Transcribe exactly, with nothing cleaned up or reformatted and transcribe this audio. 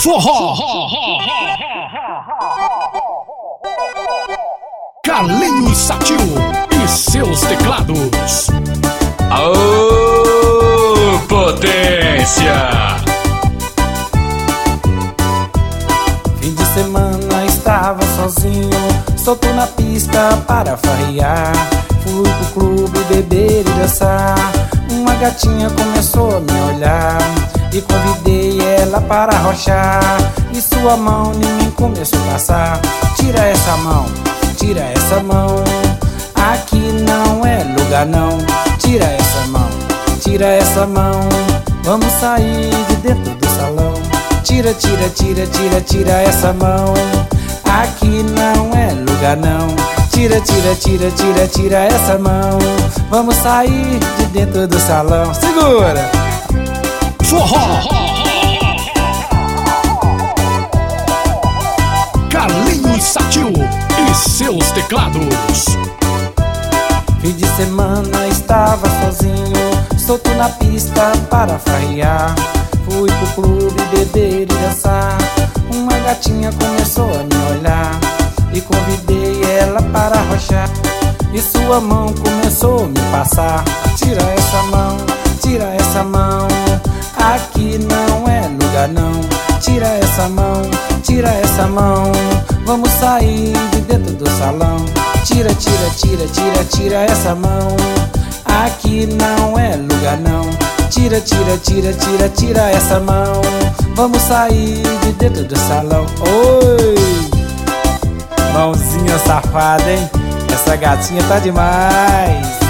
Forró, Carlinhos Satil e seus teclados. Aô, potência! Fim de semana estava sozinho, solto na pista para farrear. Fui pro clube beber e dançar. Uma gatinha começou a me olhar e convidei ela para arrochar. E sua mão em mim começou a passar. Tira essa mão, tira essa mão, aqui não é lugar não. Tira essa mão, tira essa mão, vamos sair de dentro do salão. Tira, tira, tira, tira, tira essa mão, aqui não é lugar não. Tira, tira, tira, tira, tira essa mão, vamos sair de dentro do salão. Segura! Forró, Carlinhos Satil e seus teclados. Fim de semana estava sozinho, solto na pista para farrear. Fui pro clube beber e dançar. Uma gatinha começou a me olhar e convidei ela para arrochar. E sua mão começou a me passar. Tira essa mão, tira essa mão, aqui não é lugar não. Tira essa mão, tira essa mão, vamos sair de dentro do salão. Tira, tira, tira, tira, tira essa mão, aqui não é lugar não. Tira, tira, tira, tira, tira essa mão, vamos sair de dentro do salão. Oi! Mãozinha safada, hein? Essa gatinha tá demais.